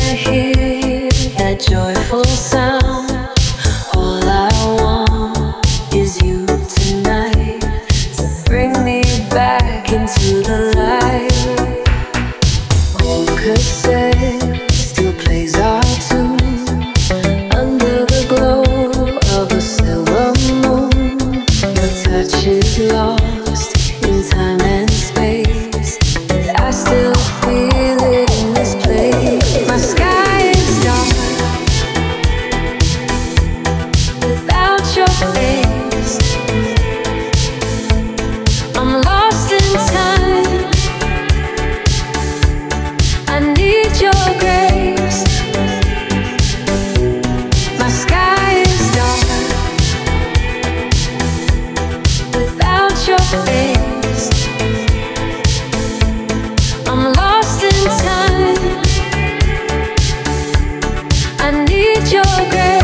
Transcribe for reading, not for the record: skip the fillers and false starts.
hear that joyful sound, all I want is you tonight to bring me back into the light. Old cassette still plays our tune under the glow of a silver moon. Your touch is lost in time and space. I still feel it in this place. My sky is dark without your face. I'm lost in time. I need your grace. My sky is dark without your face. I'm lost in time. I need your grace.